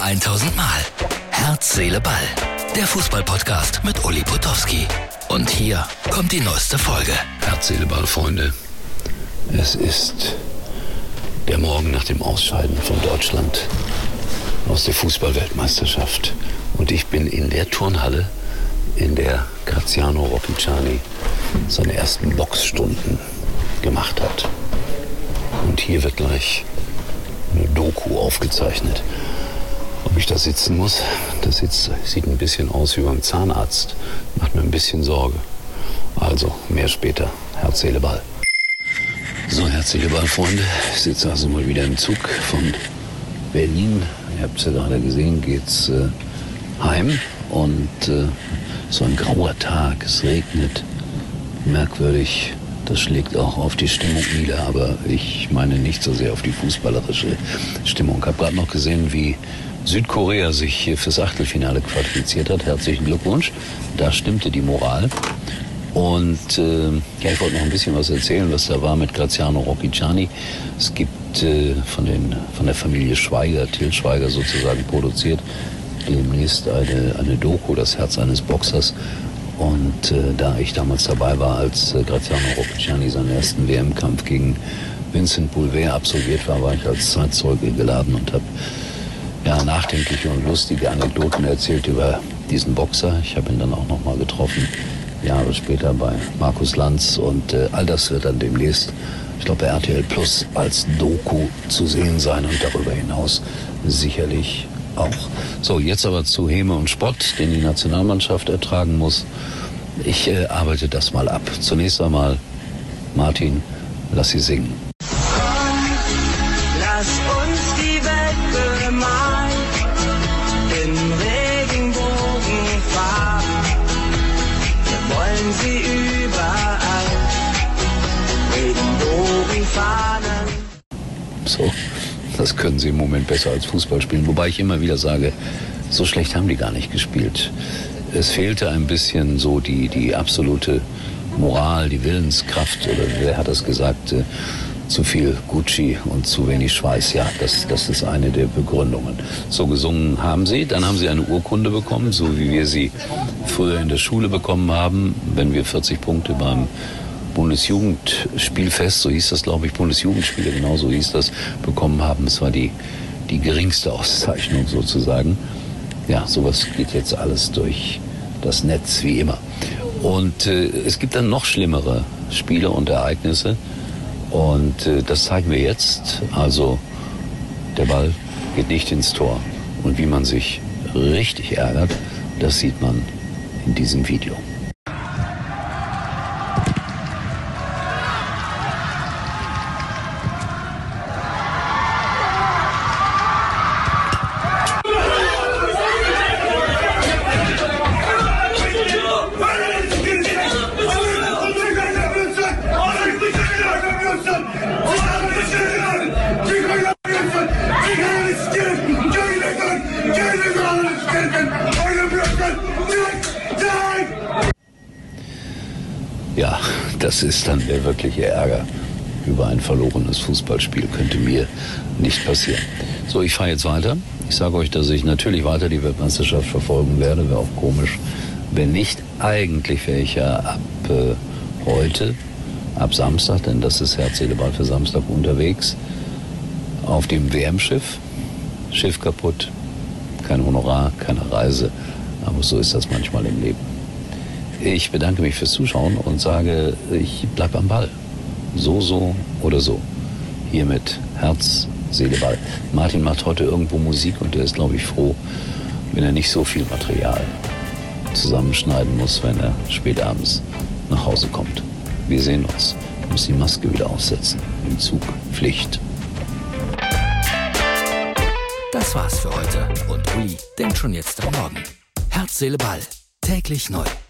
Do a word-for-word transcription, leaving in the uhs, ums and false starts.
tausend Mal. Herz, Seele, Ball. Der Fußball-Podcast mit Uli Potowski. Und hier kommt die neueste Folge. Herz, Seele, Ball, Freunde. Es ist der Morgen nach dem Ausscheiden von Deutschland aus der Fußball-Weltmeisterschaft. Und ich bin in der Turnhalle, in der Graziano Rocchiciani seine ersten Boxstunden gemacht hat. Und hier wird gleich eine Doku aufgezeichnet. Ob ich da sitzen muss, das sitzt, sieht ein bisschen aus wie beim Zahnarzt. Macht mir ein bisschen Sorge. Also, mehr später. Herz, Seele, Ball. So, Herz, Seele, Ball, Freunde. Ich sitze also mal wieder im Zug von Berlin. Ihr habt es ja gerade gesehen, geht's äh, heim. Und äh, so ein grauer Tag, es regnet. Merkwürdig. Das schlägt auch auf die Stimmung nieder, aber ich meine nicht so sehr auf die fußballerische Stimmung. Ich habe gerade noch gesehen, wie Südkorea sich fürs Achtelfinale qualifiziert hat. Herzlichen Glückwunsch. Da stimmte die Moral. Und äh, ja, ich wollte noch ein bisschen was erzählen, was da war mit Graziano Rocchiciani. Es gibt äh, von, den, von der Familie Schweiger, Til Schweiger sozusagen produziert, demnächst eine, eine Doku, das Herz eines Boxers. Und äh, da ich damals dabei war, als äh, Graziano Rocchiciani seinen ersten W M-Kampf gegen Vincent Boulver absolviert war, war ich als Zeitzeuge geladen und habe ja, nachdenkliche und lustige Anekdoten erzählt über diesen Boxer. Ich habe ihn dann auch noch mal getroffen, Jahre später bei Markus Lanz. Und äh, all das wird dann demnächst, ich glaube, bei R T L Plus als Doku zu sehen sein und darüber hinaus sicherlich auch. So, jetzt aber zu Häme und Spott, den die Nationalmannschaft ertragen muss. Ich äh, arbeite das mal ab. Zunächst einmal, Martin, lass sie singen. Komm, lass uns die Welt bemalen, in Regenbogenfarben. Wir wollen sie überall, Regenbogenfahnen. So. Das können sie im Moment besser als Fußball spielen. Wobei ich immer wieder sage, so schlecht haben die gar nicht gespielt. Es fehlte ein bisschen so die, die absolute Moral, die Willenskraft. Oder wer hat das gesagt? Äh, zu viel Gucci und zu wenig Schweiß. Ja, das, das ist eine der Begründungen. So gesungen haben sie. Dann haben sie eine Urkunde bekommen, so wie wir sie früher in der Schule bekommen haben. Wenn wir vierzig Punkte beim Bundesjugendspielfest, so hieß das, glaube ich, Bundesjugendspiele, genau so hieß das, bekommen haben. Es war die, die geringste Auszeichnung sozusagen. Ja, sowas geht jetzt alles durch das Netz, wie immer. Und äh, es gibt dann noch schlimmere Spiele und Ereignisse. Und äh, das zeigen wir jetzt. Also, der Ball geht nicht ins Tor. Und wie man sich richtig ärgert, das sieht man in diesem Video. Ja, das ist dann der wirkliche Ärger über ein verlorenes Fußballspiel. Könnte mir nicht passieren. So, ich fahre jetzt weiter. Ich sage euch, dass ich natürlich weiter die Weltmeisterschaft verfolgen werde. Wäre auch komisch, wenn nicht. Eigentlich wäre ich ja ab äh, heute, ab Samstag, denn das ist Herz, Seele, Ball für Samstag unterwegs, auf dem W M-Schiff. Schiff kaputt, kein Honorar, keine Reise. Aber so ist das manchmal im Leben. Ich bedanke mich fürs Zuschauen und sage, ich bleibe am Ball. So, so oder so. Hiermit Herz, Seele, Ball. Martin macht heute irgendwo Musik und er ist, glaube ich, froh, wenn er nicht so viel Material zusammenschneiden muss, wenn er spät abends nach Hause kommt. Wir sehen uns. Ich muss die Maske wieder aufsetzen. Im Zug Pflicht. Das war's für heute. Und Uli denkt schon jetzt am Morgen. Herz, Seele, Ball. Täglich neu.